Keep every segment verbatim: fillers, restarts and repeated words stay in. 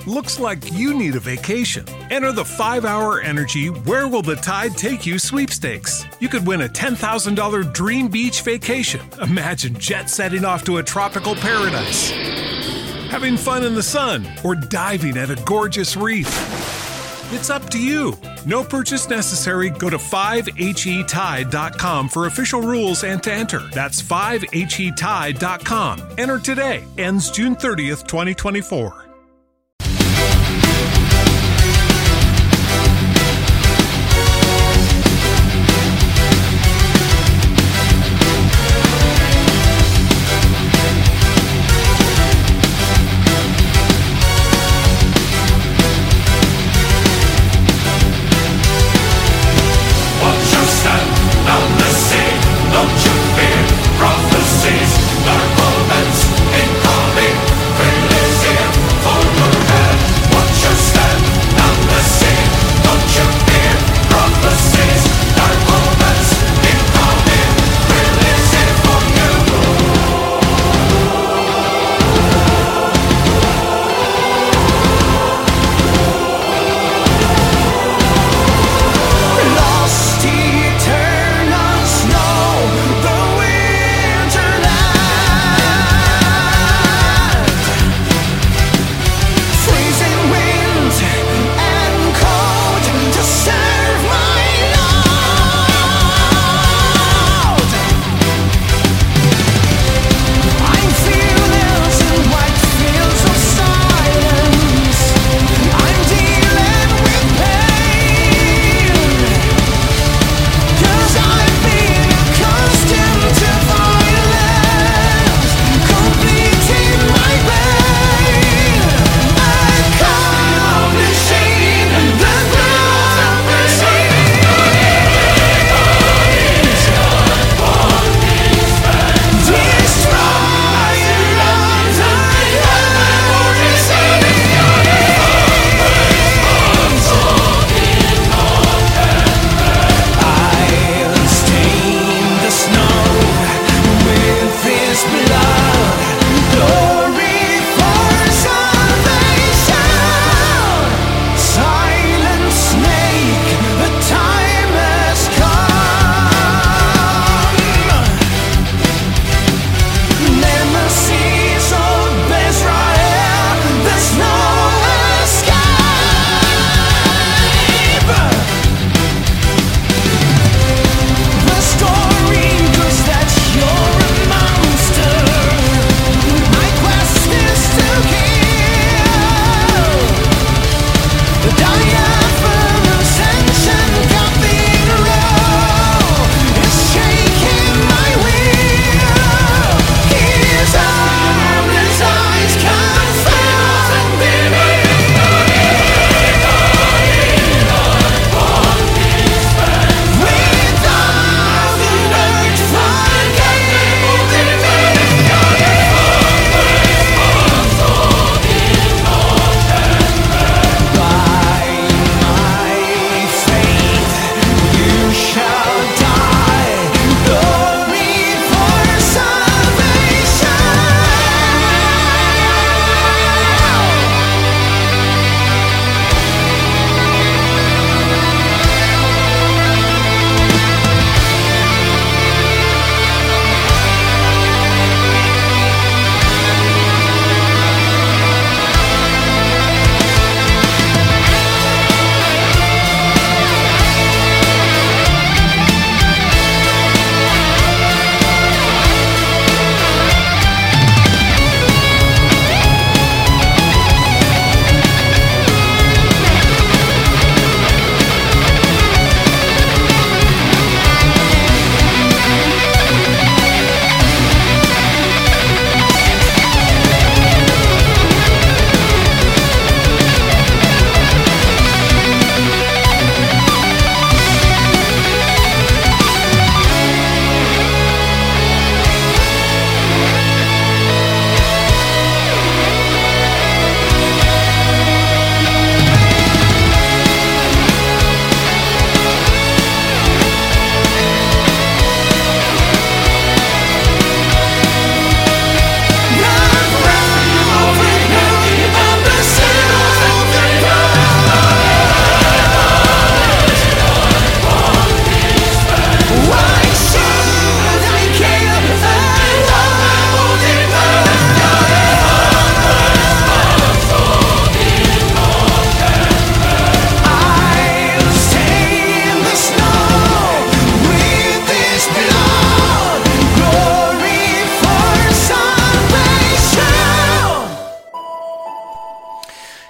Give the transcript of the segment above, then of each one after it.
Looks like you need a vacation. Enter the five hour Energy Where Will the Tide Take You sweepstakes. You could win a ten thousand dollars dream beach vacation. Imagine jet setting off to a tropical paradise, having fun in the sun, or diving at a gorgeous reef. It's up to you. No purchase necessary. Go to five H E tide dot com for official rules and to enter. That's five H E tide dot com. Enter today. Ends June thirtieth, twenty twenty-four. Prophecies, dark omens, incoming, freely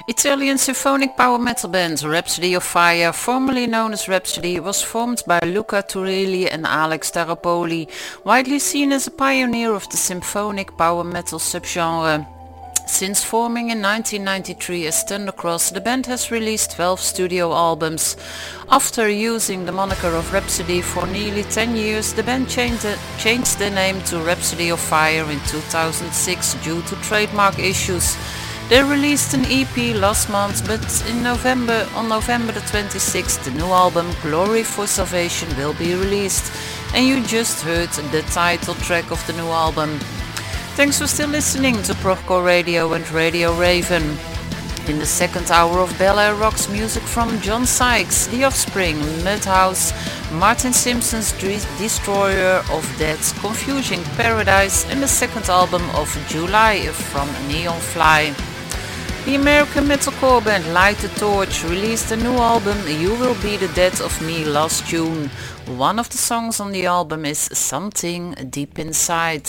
Italian symphonic power metal band Rhapsody of Fire, formerly known as Rhapsody, was formed by Luca Turilli and Alex Staropoli, widely seen as a pioneer of the symphonic power metal subgenre. Since forming in nineteen ninety-three as Thundercross, the band has released twelve studio albums. After using the moniker of Rhapsody for nearly ten years, the band changed the, changed the name to Rhapsody of Fire in two thousand six due to trademark issues. They released an E P last month, but in November, on November the twenty-sixth, the new album Glory for Salvation will be released. And you just heard the title track of the new album. Thanks for still listening to Progcore Radio and Radio Raven. In the second hour of Bel Air Rock's music from John Sykes, The Offspring, Mudhouse, Martin Simpson's Destroyer of Death, Confusing Paradise, and the second album of July from Neon Fly. The American metalcore band Light the Torch released a new album, You Will Be the Death of Me, last June. One of the songs on the album is Something Deep Inside.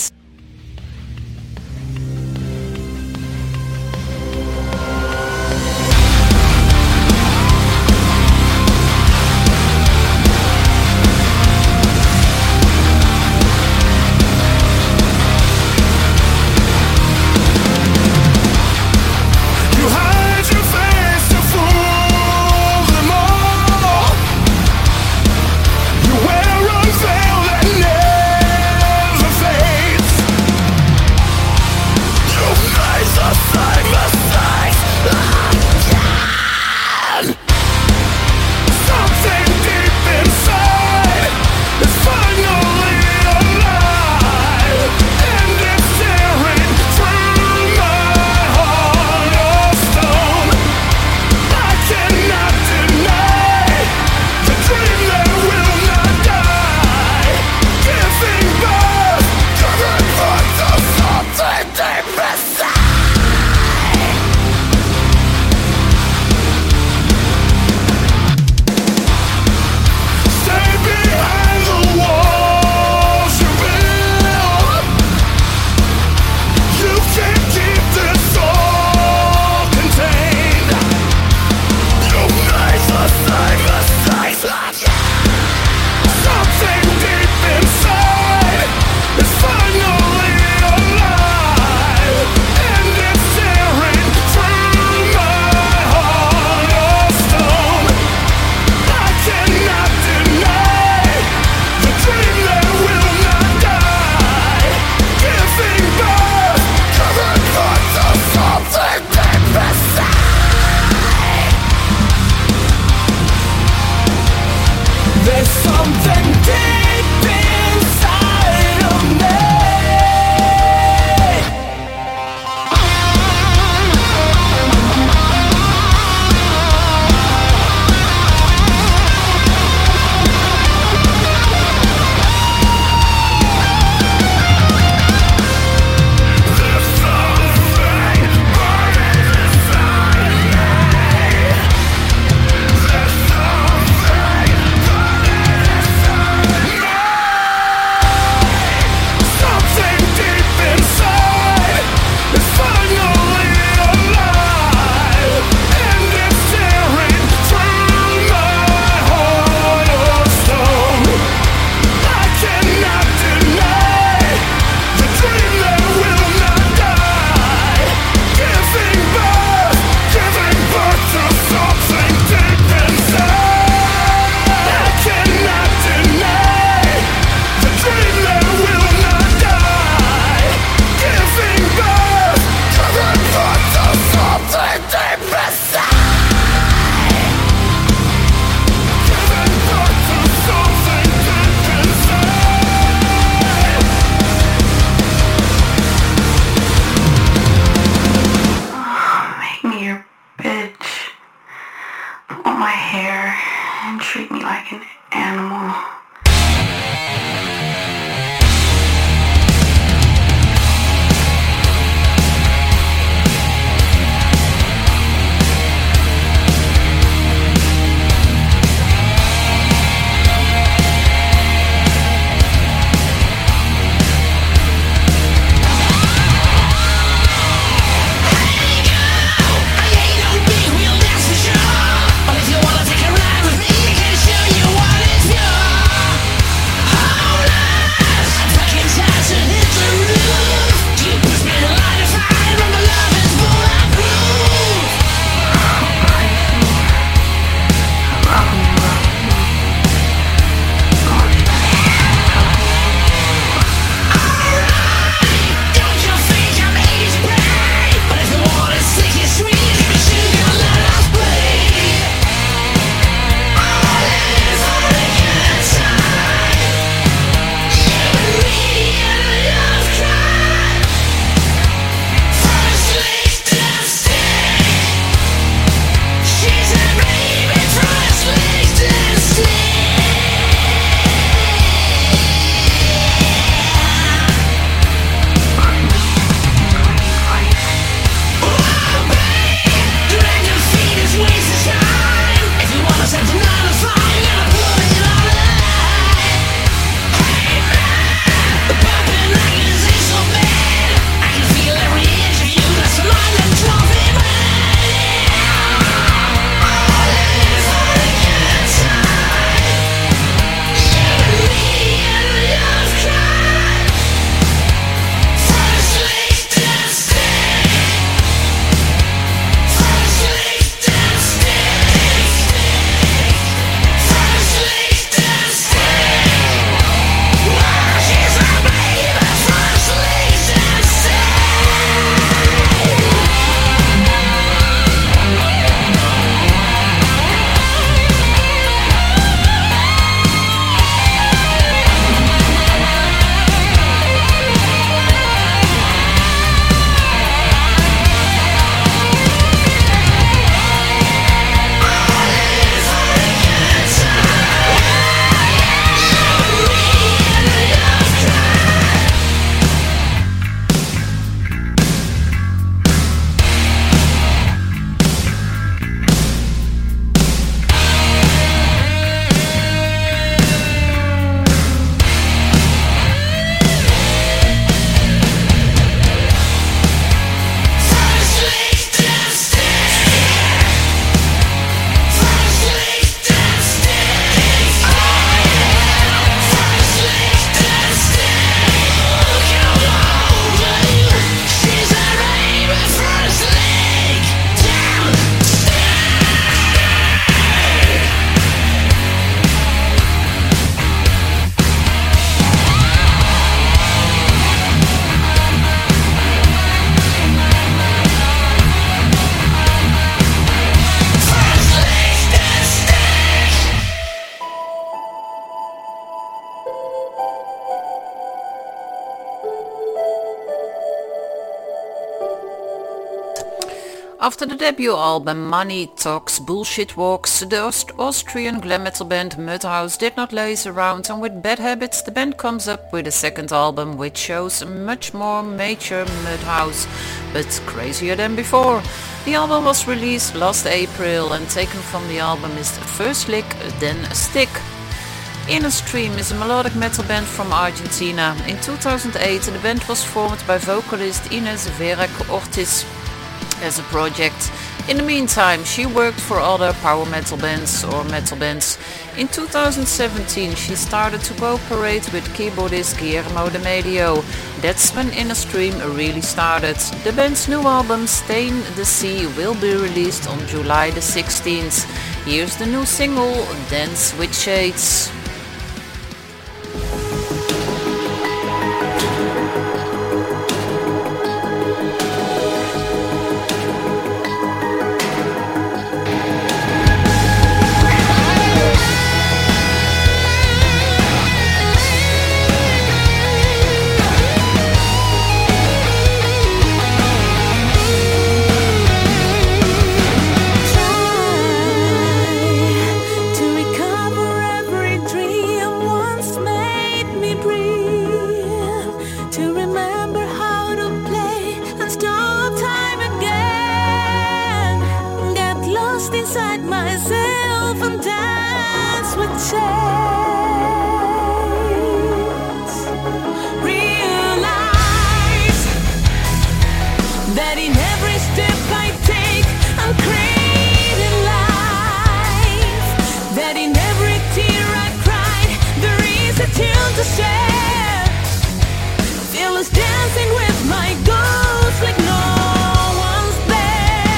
After the debut album Money Talks, Bullshit Walks, the Aust- Austrian glam metal band Mudhouse did not laze around, and with Bad Habits the band comes up with a second album which shows a much more mature Mudhouse, but crazier than before. The album was released last April, and taken from the album is the First Lick, Then a Stick. Inner Stream is a melodic metal band from Argentina. In two thousand eight the band was formed by vocalist Ines Verek Ortiz as a project. In the meantime, she worked for other power metal bands or metal bands. In two thousand seventeen she started to cooperate with keyboardist Guillermo de Medio. That's when Inner Stream really started. The band's new album Stain the Sea will be released on July the sixteenth. Here's the new single Dance with Shades.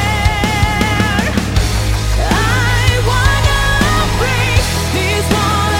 This one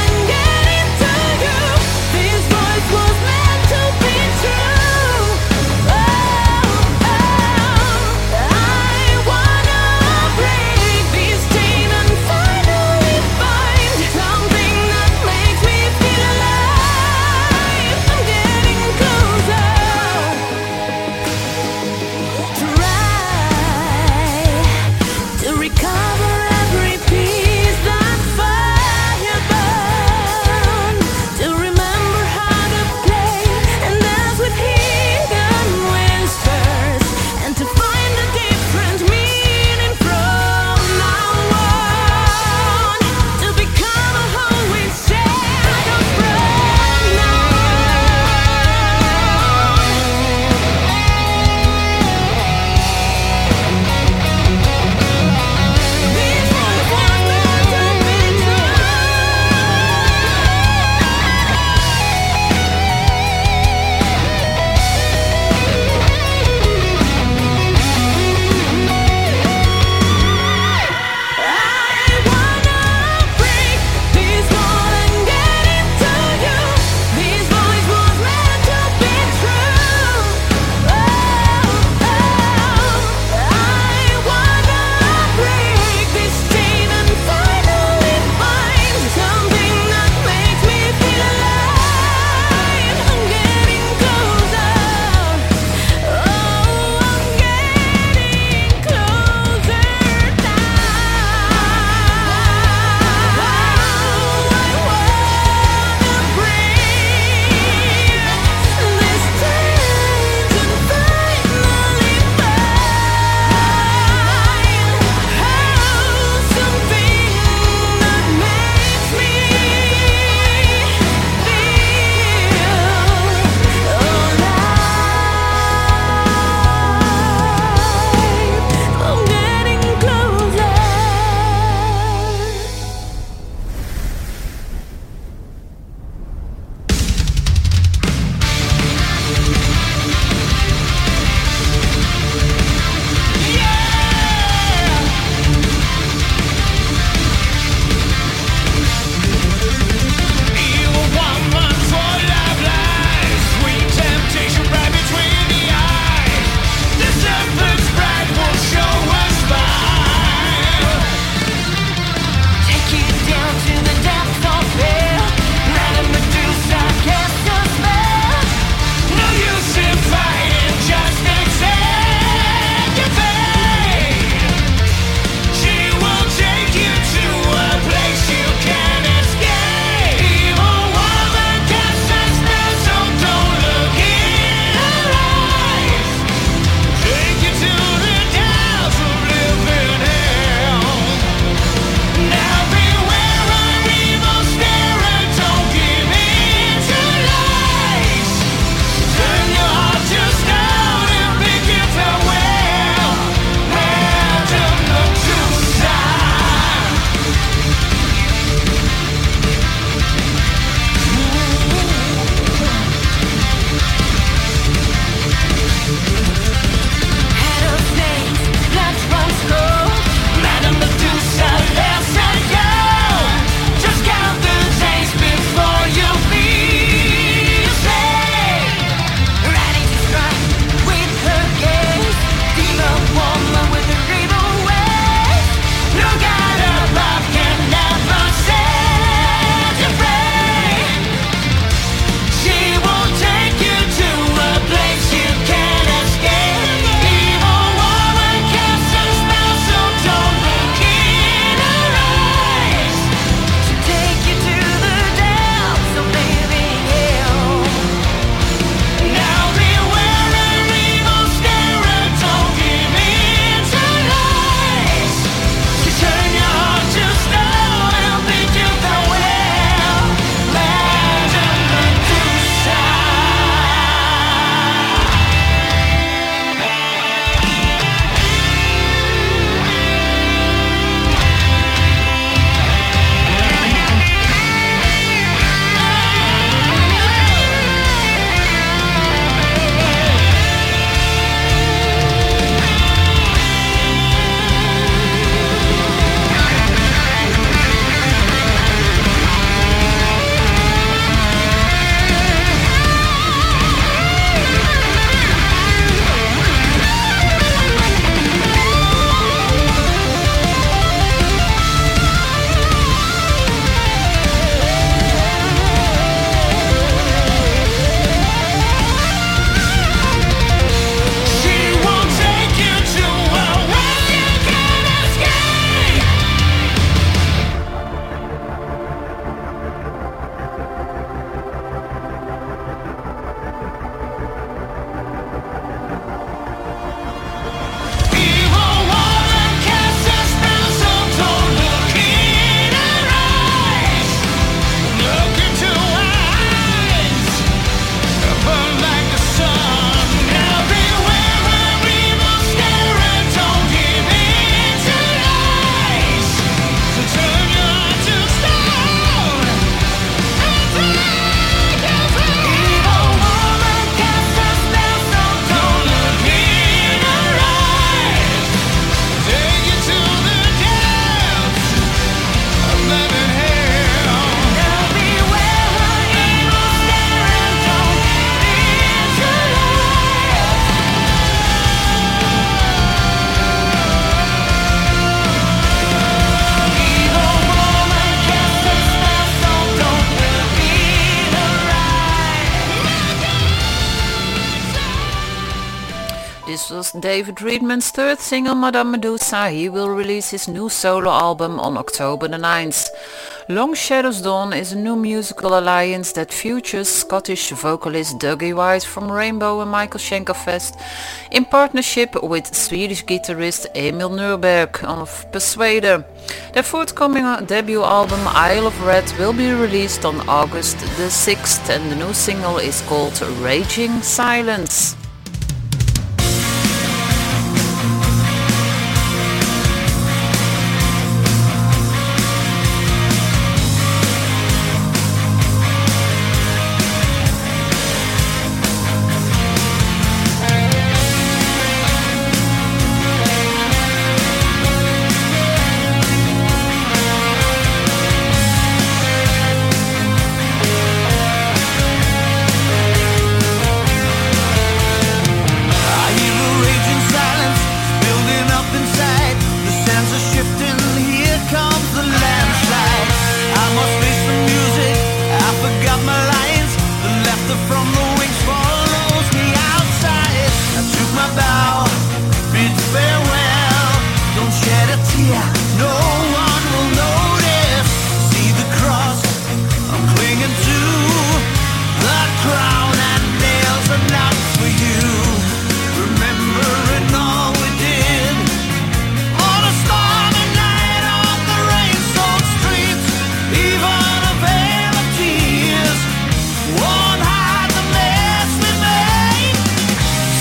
This was David Friedman's third single, Madame Medusa. He will release his new solo album on October the ninth. Long Shadows Dawn is a new musical alliance that features Scottish vocalist Dougie White from Rainbow and Michael Schenker Fest in partnership with Swedish guitarist Emil Nurberg of Persuader. Their forthcoming debut album Isle of Red will be released on August the sixth and the new single is called Raging Silence.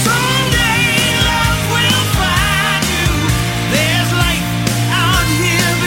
Here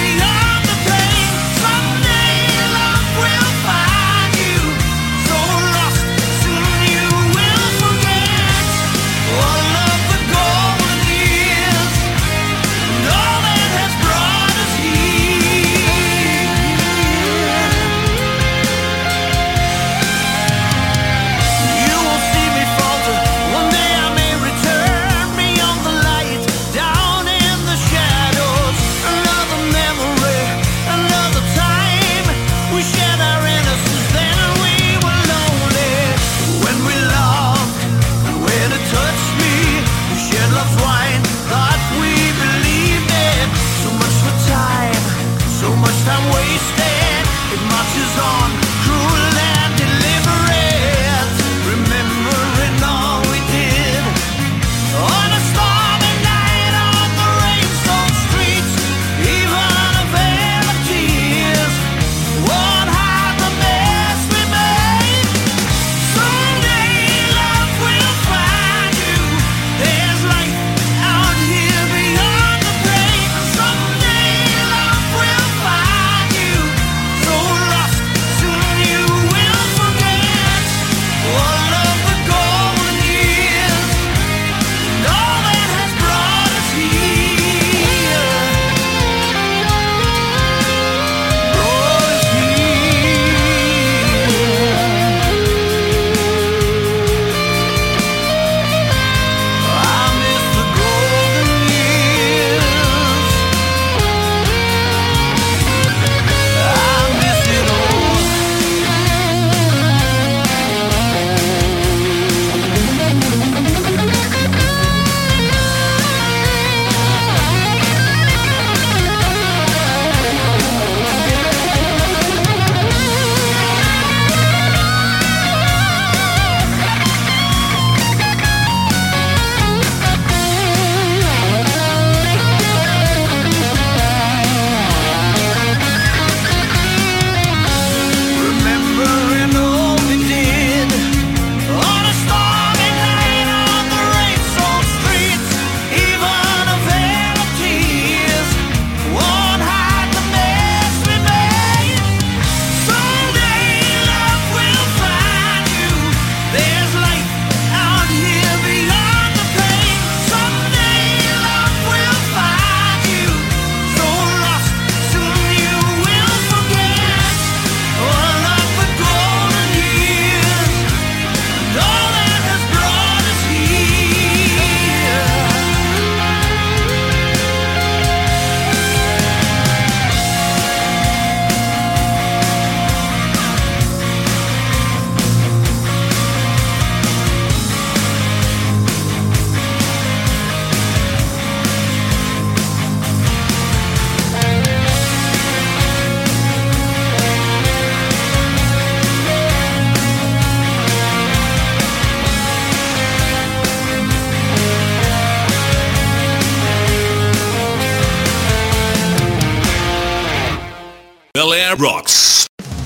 Bel Air rocks.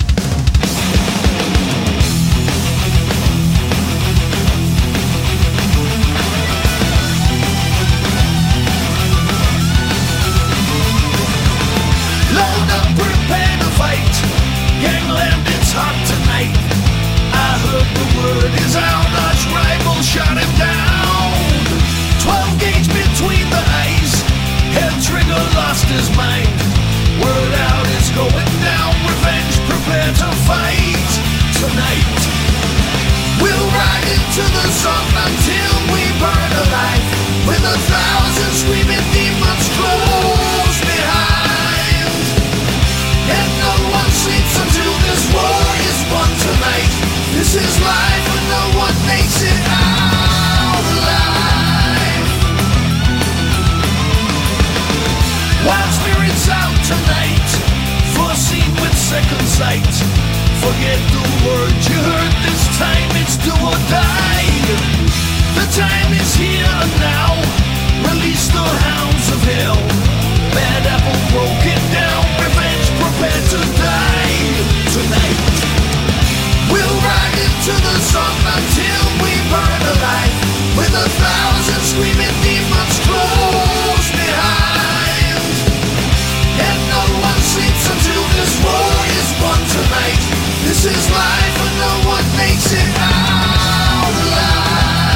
Load up, prepare to fight. Gangland, it's hot tonight. I heard the word is out. Arch rival shot him down. Twelve gauge between the eyes. Head trigger lost his mind. Word out is going down. Revenge, prepare to fight tonight. We'll ride into the sun until we burn alive. With a thousand screaming demons close behind. And no one sleeps until this war is won tonight. This is life and no one makes it out alive. Wild spirits out tonight, foreseen with second sight. Forget the word you heard this time, it's do or die. The time is here and now, release the hounds of hell. Bad apple broken down, revenge prepared to die tonight. We'll ride into the sun until we burn alive. With a thousand screaming demons close behind. And no one sleeps until this war is won tonight. This is life and no one makes it out alive.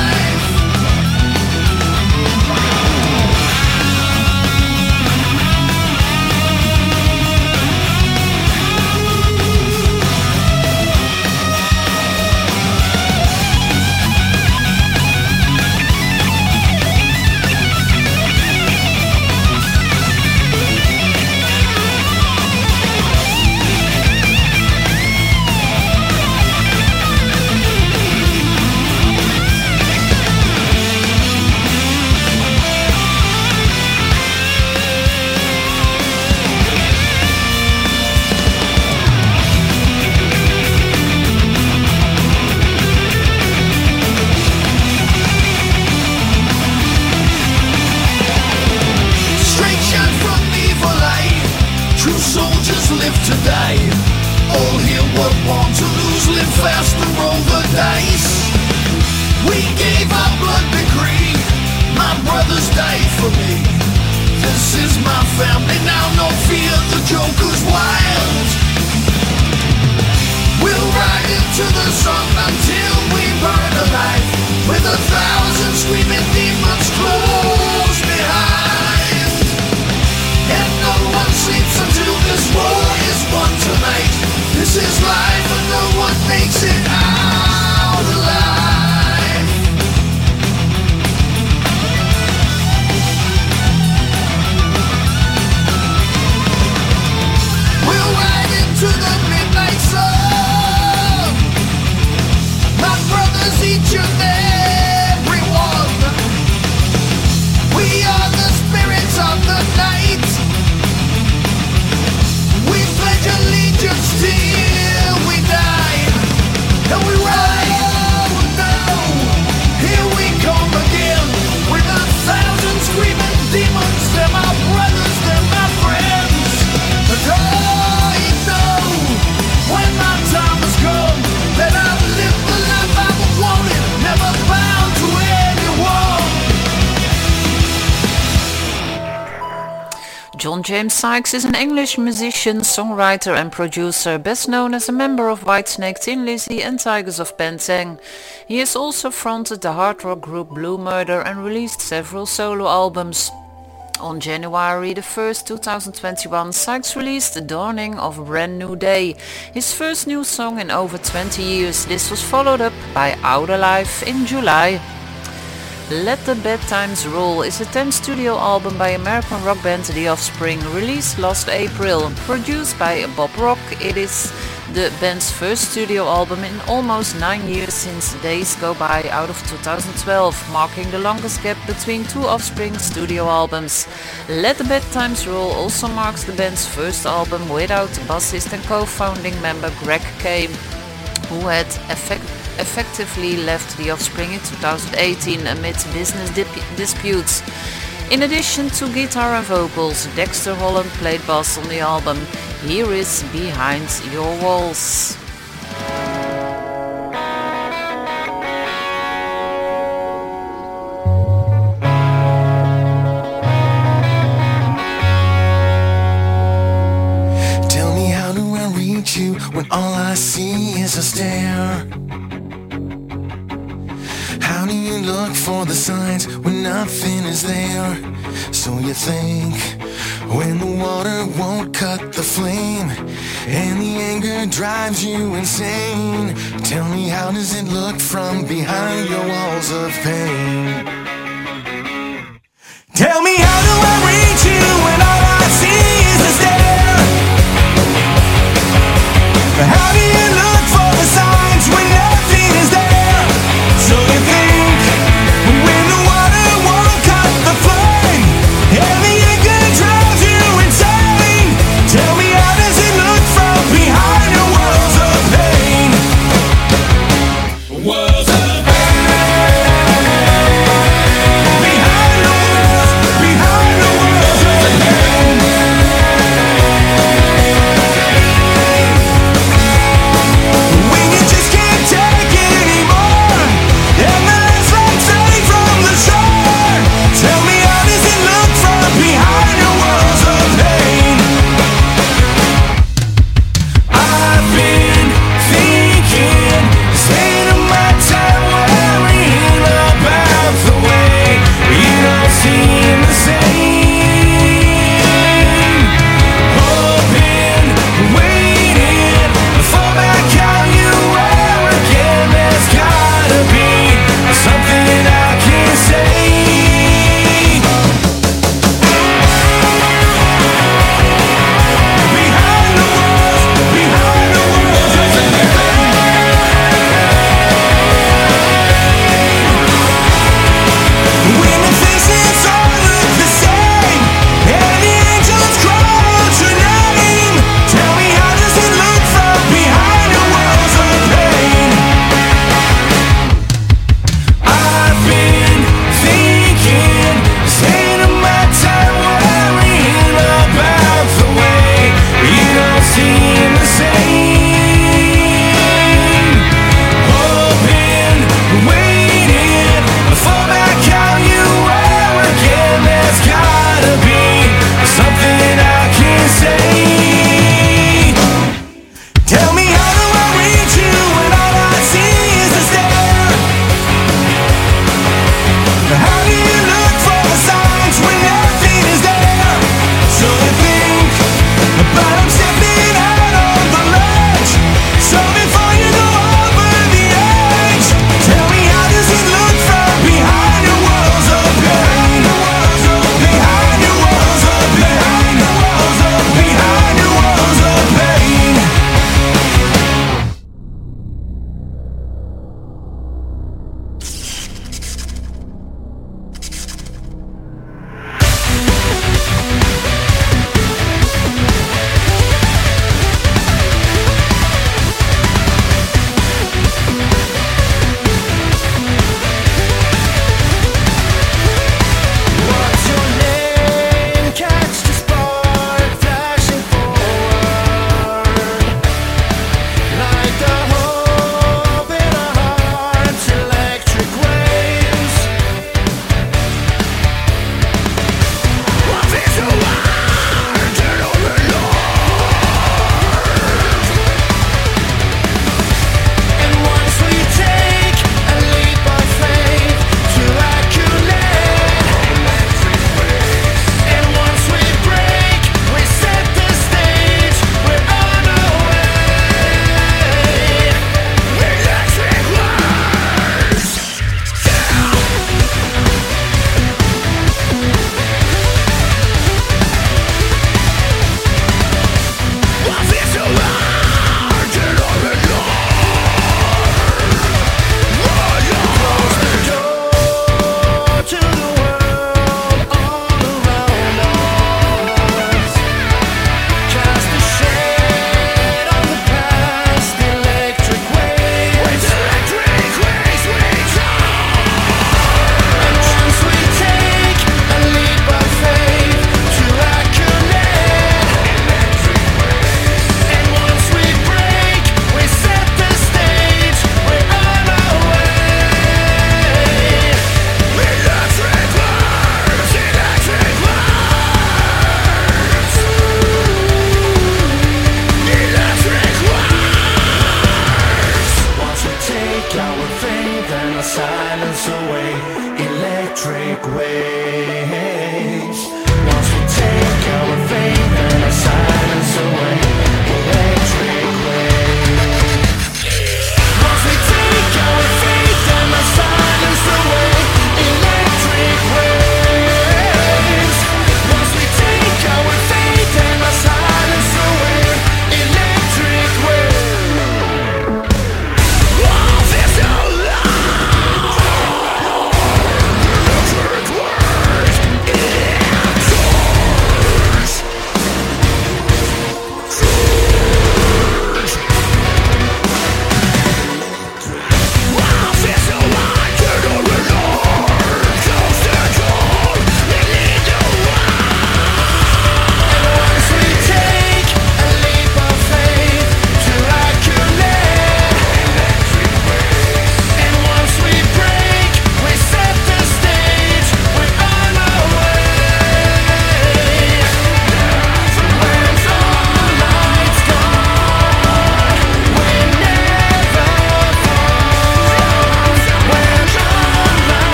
To die. All here what want to lose, live fast and roll the dice. We gave our blood decree, my brothers died for me. This is my family now, no fear, the Joker's wild. We'll ride into the sun until we burn alive. With a thousand screaming demons close behind. And no one sleeps until this war is won tonight. This is life and no one makes it out alive. We'll ride into the midnight sun. My brothers, each and every one. We are the spirits of the night. We pledge allegiance till we die. And we ride, oh no, here we come again. With a thousand screaming demons, they're my brothers, they're my friends. And I know, when my time has come, that I've lived the life I've wanted, never bound to anyone. John James Sykes is an English musician, songwriter and producer, best known as a member of Whitesnake, Tin Lizzy and Tigers of Penzance. He has also fronted the hard rock group Blue Murder and released several solo albums. On January the first, two thousand twenty-one, Sykes released The Dawning of a Brand New Day, his first new song in over twenty years. This was followed up by Out Alive in July. Let the Bad Times Roll is a tenth studio album by American rock band The Offspring, released last April. Produced by Bob Rock, it is the band's first studio album in almost nine years since Days Go By out of two thousand twelve, marking the longest gap between two Offspring studio albums. Let the Bad Times Roll also marks the band's first album without bassist and co-founding member Greg Kay, who had effect effectively left The Offspring in two thousand eighteen amid business dip disputes. In addition to guitar and vocals, Dexter Holland played bass on the album. Here is Behind Your Walls. Tell me, how do I reach you when all I see is a stare? How do you look for the signs when nothing is there? So you think, when the water won't cut the flame and the anger drives you insane, tell me, how does it look from behind your walls of pain? Tell me, how do I reach you when all I see is a stare? How do you look for the signs when nothing is there? So you think, when the water won't cut the flame and the anger drives you insane, tell me, how does it look from behind your walls of pain? Walls of pain. Behind your walls, behind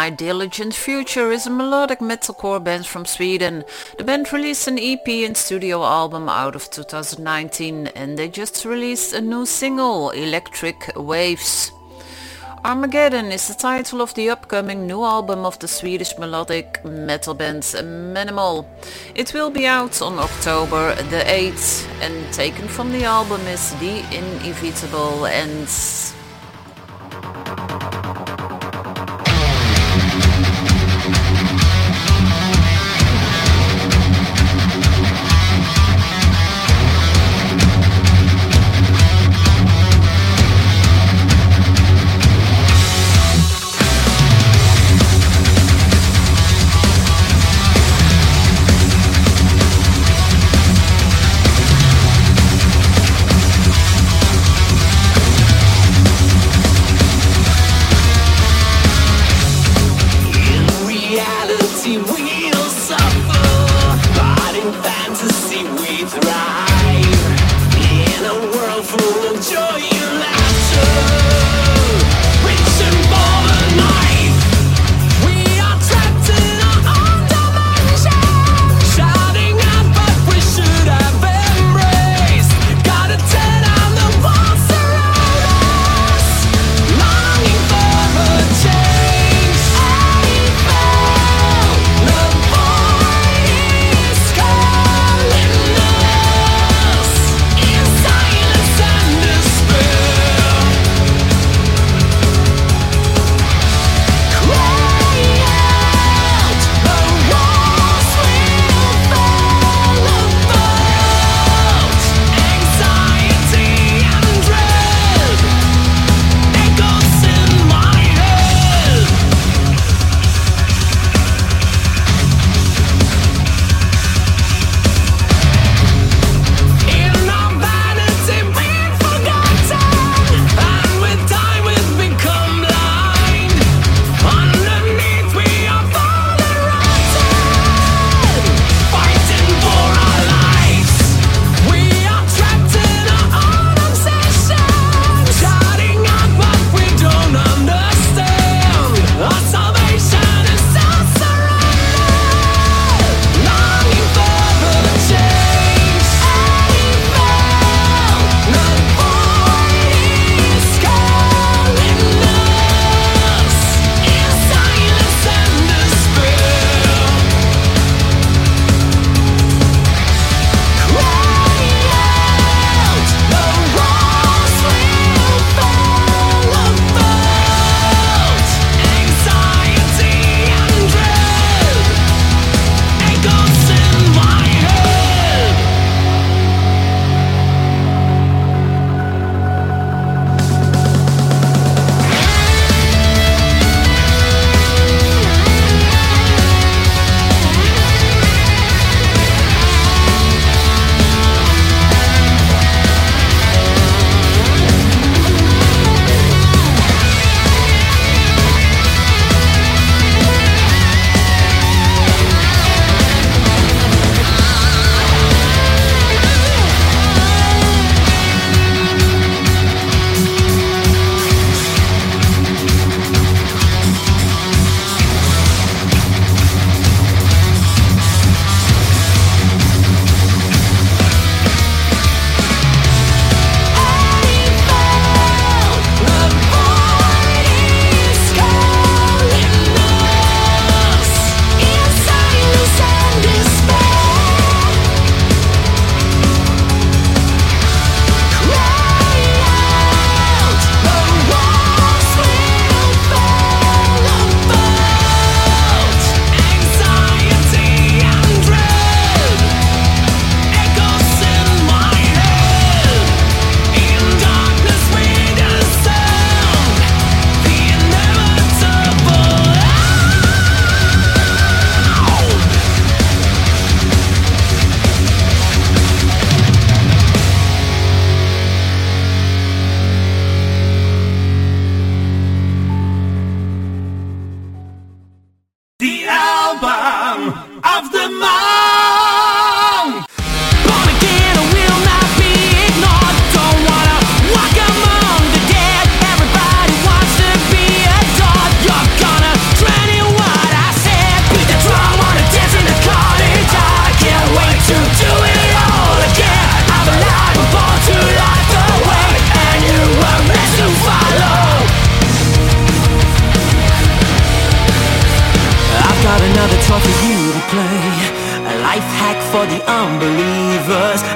My Diligent Future is a melodic metalcore band from Sweden. The band released an E P and studio album out of two thousand nineteen and they just released a new single, Electric Waves. Armageddon is the title of the upcoming new album of the Swedish melodic metal band Manimal. It will be out on October the eighth and taken from the album is The Inevitable Ends. Reality.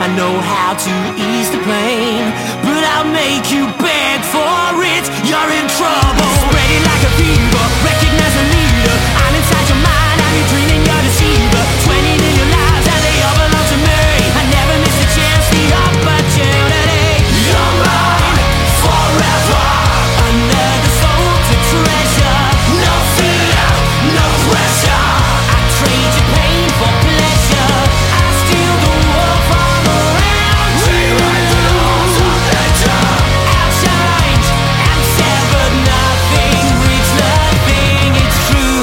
I know how to ease the pain, but I'll make you beg for it. You're in trouble. Spread it like a fever, recognize a leader. I'm inside your mind, I'm your dream and you're a deceiver. Twenty million lives and they all belong to me. I never miss a chance, the opportunity. You're mine forever. Under the soul to treasure. No fear, no pressure. I trade your pain for pleasure. I steal the world from around. Rewrite the laws of nature. Outshined and severed, nothing breaks nothing. It's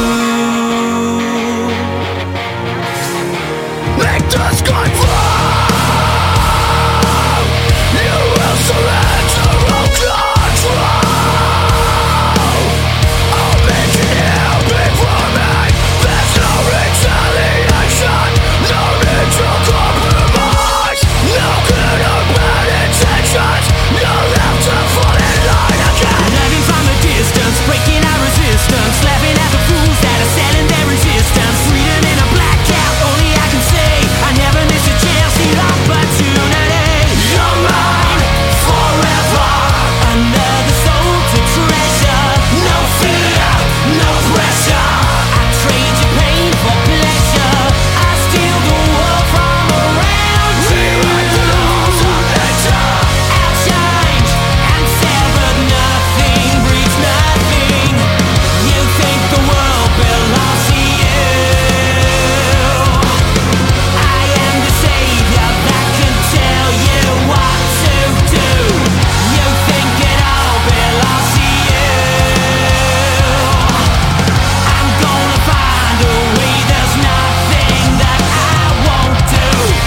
true. Make the sky fall. You will surrender all control. I'll make it happen for me. There's no retaliation, no need to compromise. No good or bad intentions. You'll have to fall in line again. Living from a distance, breaking our resistance, laughing at the fools that are selling their resistance. Freedom in a blackout, only I can say. I never miss a chance, the opportunity. You're mine forever. Under the soul to treasure. No fear, no pressure. I trade your pain for pleasure. I steal the world from around. Rewrite the laws of nature. Outshined and severed, nothing breeds nothing. You think the world belongs to you. I am the savior that can tell you what to do. You think it all belongs to you. I'm gonna find a way, there's nothing that I won't do.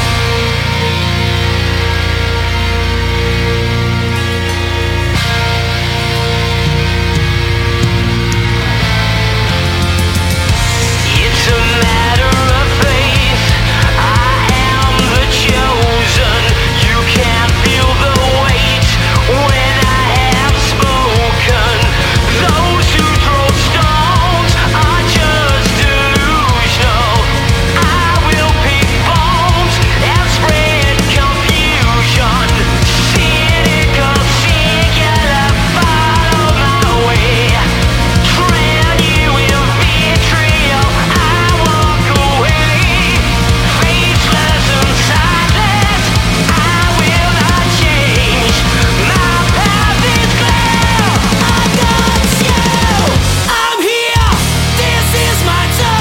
It's a matter of faith. I am the chosen. You can't feel the weight when I have spoken. Those who throw stones are just delusional. I will pick bombs and spread confusion. Cynical, singular, follow my way. Drown you in vitriol, I walk away. Faceless and sightless, I will not change. My path is clear, I got you. I'm here, this is my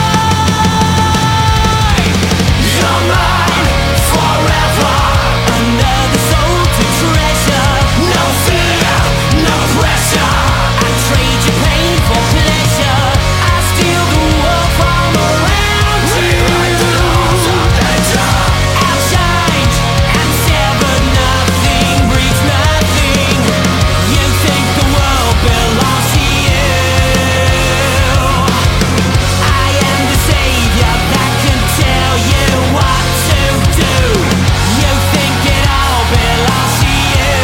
time. You're mine forever. Under the soul to treasure. No fear, no pressure. I trade your pain for pleasure. I steal the world from around. Rewrite the laws of nature. Outshined and severed, nothing breeds nothing. You think the world belongs to you. I am the savior that can tell you what to do. You think it all belongs to you.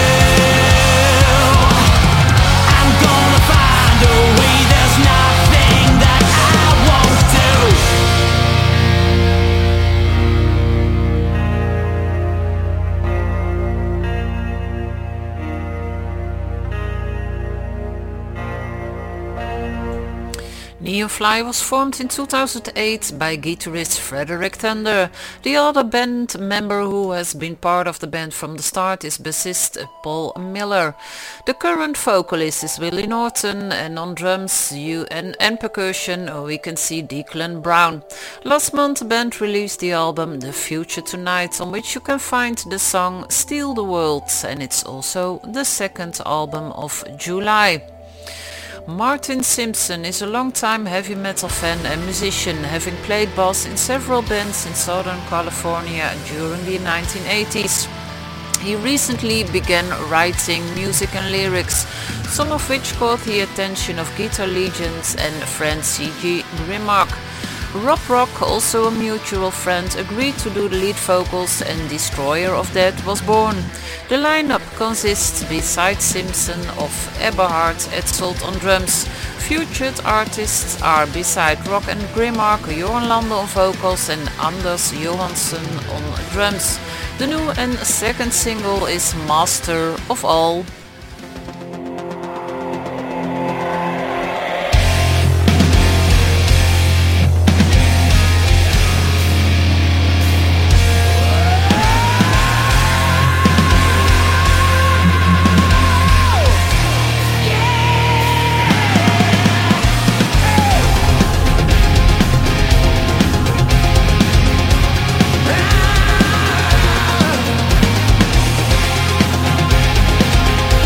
I'm gonna find a way, there's nothing that I won't do. Neofly was formed in two thousand eight by guitarist Frederick Thunder. The other band member who has been part of the band from the start is bassist Paul Miller. The current vocalist is Willie Norton, and on drums you, and, and percussion we can see Declan Brown. Last month the band released the album The Future Tonight, on which you can find the song Steal the World, and it's also the second album of July. Martin Simpson is a long-time heavy metal fan and musician, having played bass in several bands in Southern California during the nineteen eighties. He recently began writing music and lyrics, some of which caught the attention of guitar legends and friend C G Grimark. Rob Rock, also a mutual friend, agreed to do the lead vocals, and Destroyer of Death was born. The lineup consists, besides Simpson, of Eberhard Etzold on drums. Featured artists are, beside Rock and Grimark, Johan Lande on vocals and Anders Johansson on drums. De new and second single is Master of All. Ah!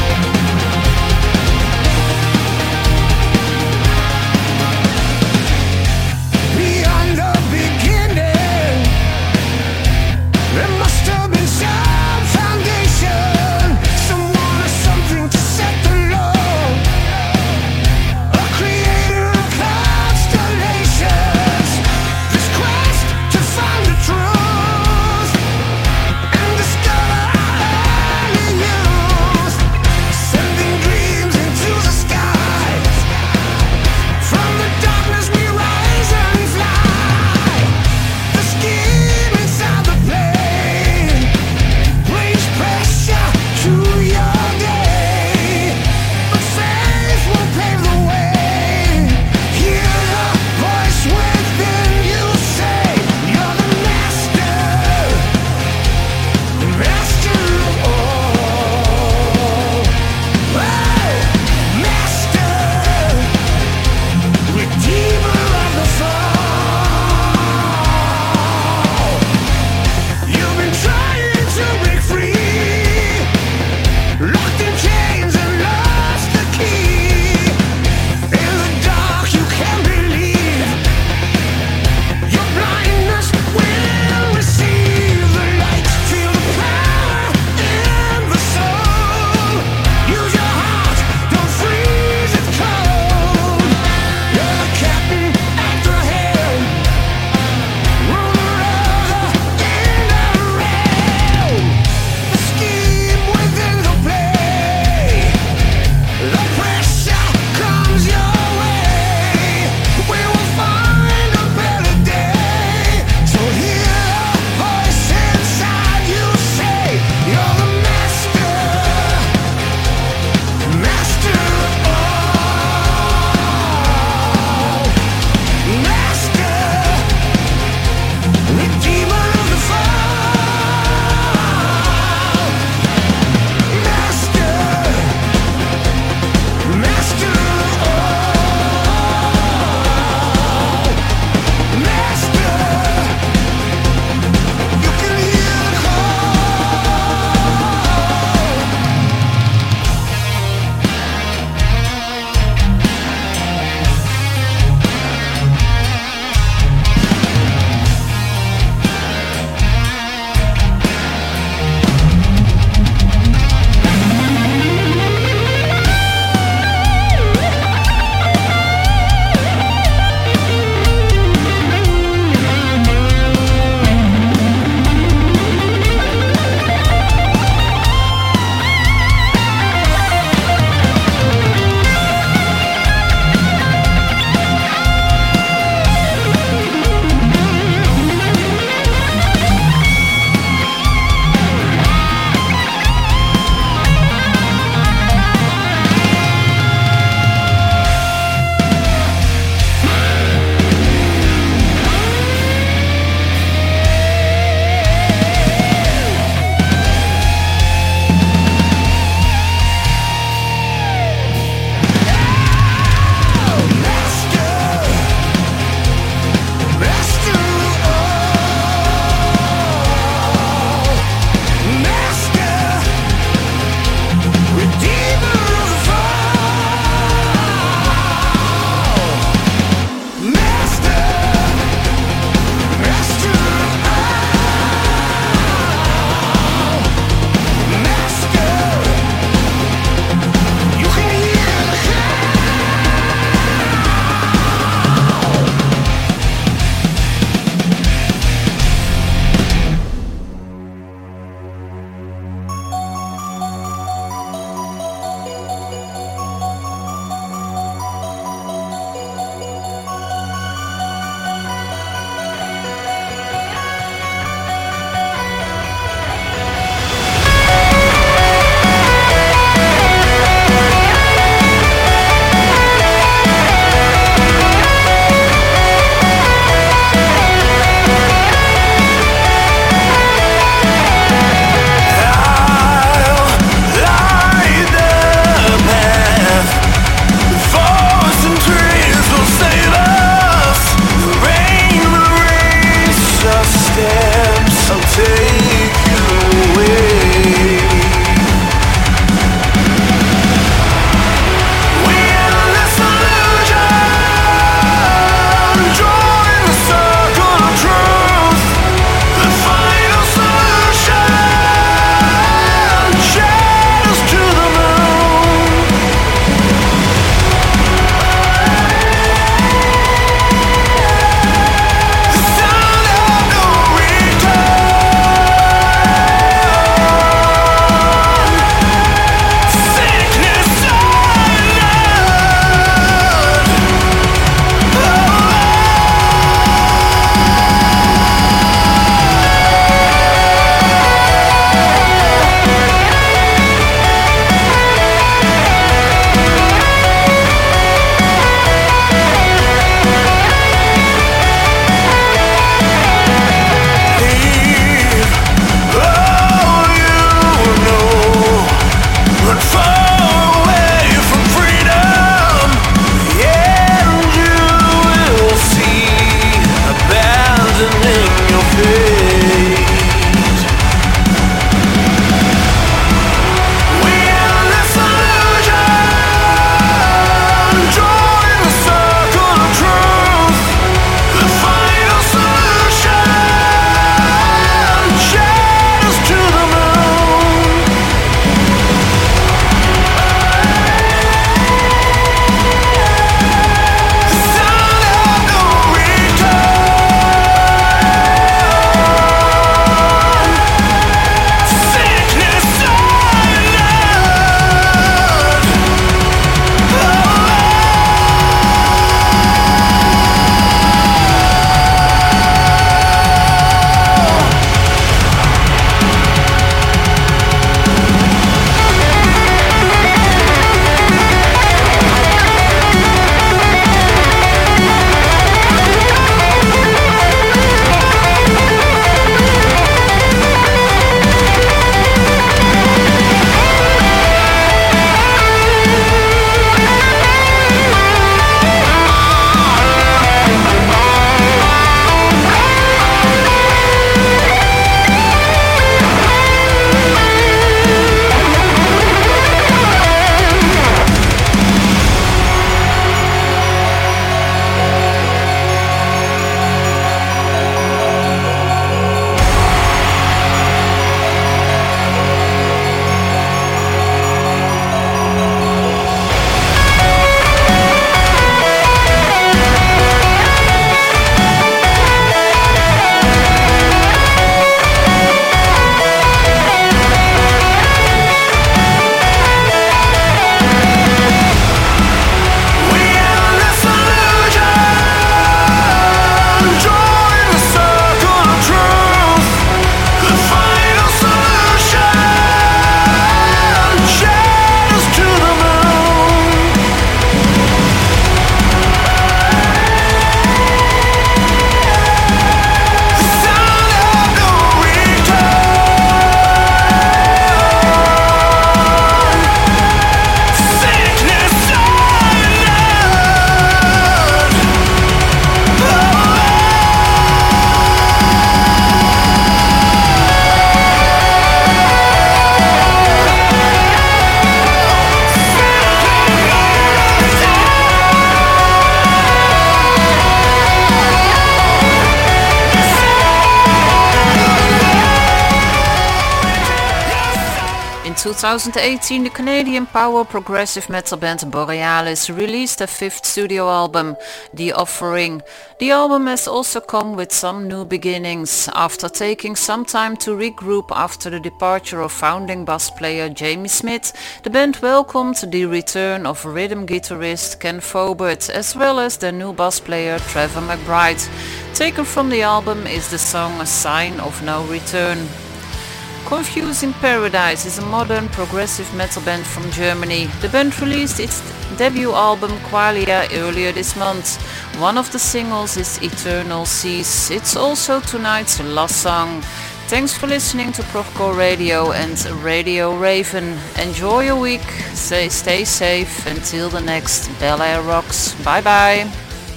two thousand eighteen, the Canadian power progressive metal band Borealis released their fifth studio album, The Offering. The album has also come with some new beginnings. After taking some time to regroup after the departure of founding bass player Jamie Smith, the band welcomed the return of rhythm guitarist Ken Fobert as well as their new bass player Trevor McBride. Taken from the album is the song A Sign of No Return. Confusing Paradise is a modern progressive metal band from Germany. The band released its debut album Qualia earlier this month. One of the singles is Eternal Seas. It's also tonight's last song. Thanks for listening to Procore Radio and Radio Raven. Enjoy your week, stay, stay safe until the next Bel Air Rocks. Bye bye.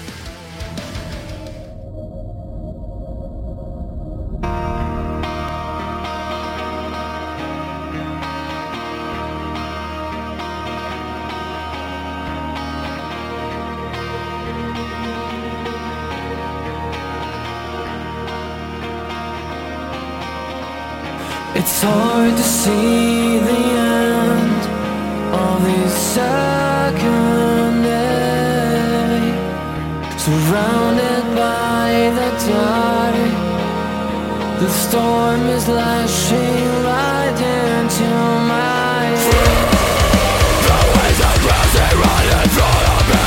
It's hard to see the end of this second day, surrounded by the dark. The storm is lashing right into my head. The waves are crashing right in front of me.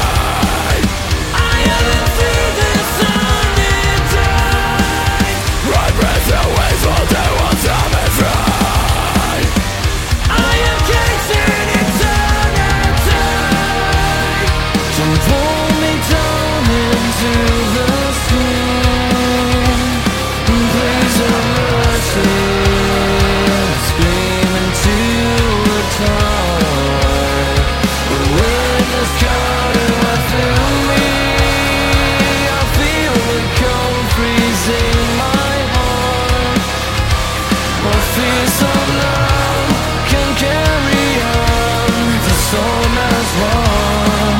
I haven't seen this sunny day. Right breath away from the ones I'm afraid. I am chasing eternity. Don't pull me down into the sea. Please have mercy. Scream into the dark. The wind is cutting right through me. I feel the cold freezing my heart. My fears of love can carry on. The soul has won.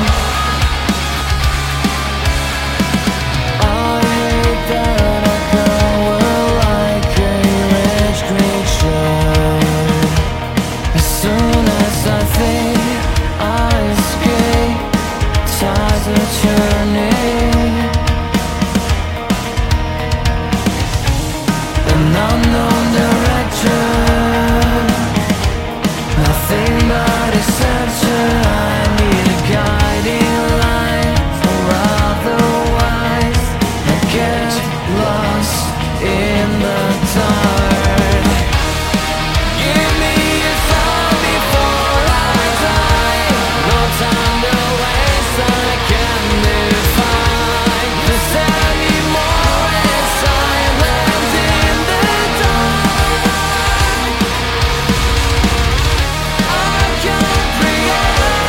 I hate that I go like a rich creature. As soon as I think I escape, tides are turning. An unknown direction, nothing but deception. I need a guiding light, or otherwise I get lost in the dark. Give me a sign before I die. No time to waste, I can define. This anymore is silent in the dark. I can't react.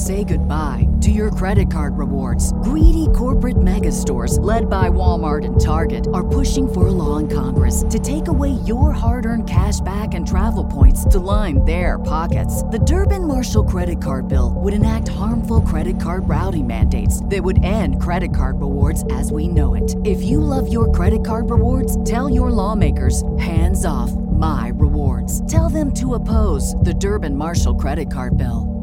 say goodbye to your credit card rewards. Greedy corporate mega stores, led by Walmart and Target, are pushing for a law in Congress to take away your hard-earned cash back and travel points to line their pockets. The Durbin-Marshall credit card bill would enact harmful credit card routing mandates that would end credit card rewards as we know it. If you love your credit card rewards, tell your lawmakers, hands off my rewards. Tell them to oppose the Durbin-Marshall credit card bill.